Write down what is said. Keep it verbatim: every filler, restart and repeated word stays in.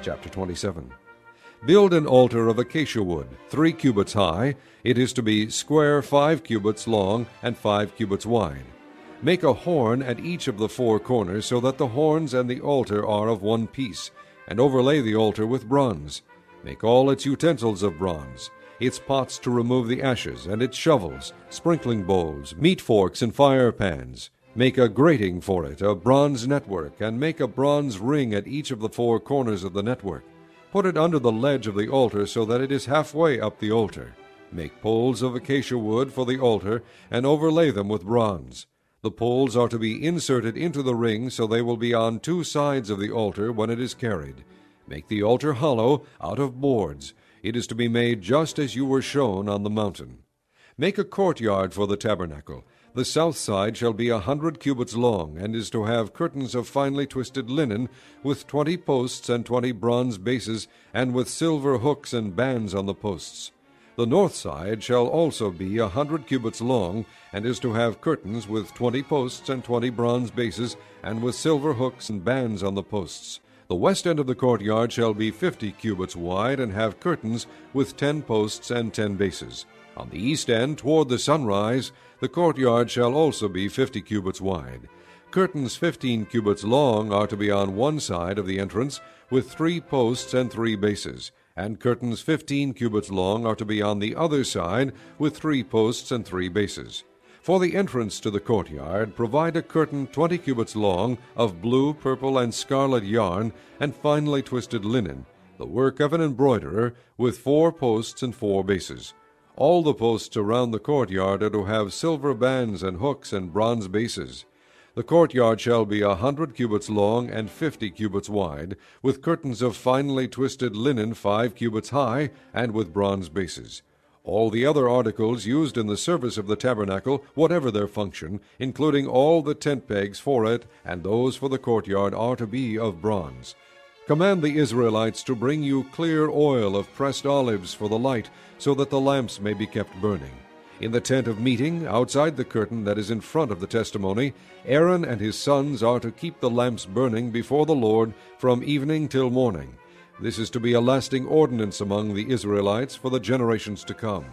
Chapter twenty-seven. Build an altar of acacia wood, three cubits high. It is to be square five cubits long and five cubits wide. Make a horn at each of the four corners, so that the horns and the altar are of one piece, and overlay the altar with bronze. Make all its utensils of bronze, its pots to remove the ashes, and its shovels, sprinkling bowls, meat forks, and fire pans. Make a grating for it, a bronze network, and make a bronze ring at each of the four corners of the network. Put it under the ledge of the altar so that it is halfway up the altar. Make poles of acacia wood for the altar, and overlay them with bronze. The poles are to be inserted into the ring so they will be on two sides of the altar when it is carried. Make the altar hollow, out of boards. It is to be made just as you were shown on the mountain. Make a courtyard for the tabernacle. The south side shall be a hundred cubits long, and is to have curtains of finely twisted linen, with twenty posts and twenty bronze bases, and with silver hooks and bands on the posts. The north side shall also be a hundred cubits long, and is to have curtains with twenty posts and twenty bronze bases, and with silver hooks and bands on the posts. The west end of the courtyard shall be fifty cubits wide, and have curtains with ten posts and ten bases. On the east end, toward the sunrise, the courtyard shall also be fifty cubits wide. Curtains fifteen cubits long are to be on one side of the entrance, with three posts and three bases, and curtains fifteen cubits long are to be on the other side, with three posts and three bases. For the entrance to the courtyard, provide a curtain twenty cubits long, of blue, purple, and scarlet yarn, and finely twisted linen, the work of an embroiderer, with four posts and four bases. All the posts around the courtyard are to have silver bands and hooks and bronze bases. The courtyard shall be a hundred cubits long and fifty cubits wide, with curtains of finely twisted linen five cubits high, and with bronze bases. All the other articles used in the service of the tabernacle, whatever their function, including all the tent pegs for it and those for the courtyard, are to be of bronze. Command the Israelites to bring you clear oil of pressed olives for the light, so that the lamps may be kept burning. In the tent of meeting, outside the curtain that is in front of the testimony, Aaron and his sons are to keep the lamps burning before the Lord from evening till morning. This is to be a lasting ordinance among the Israelites for the generations to come.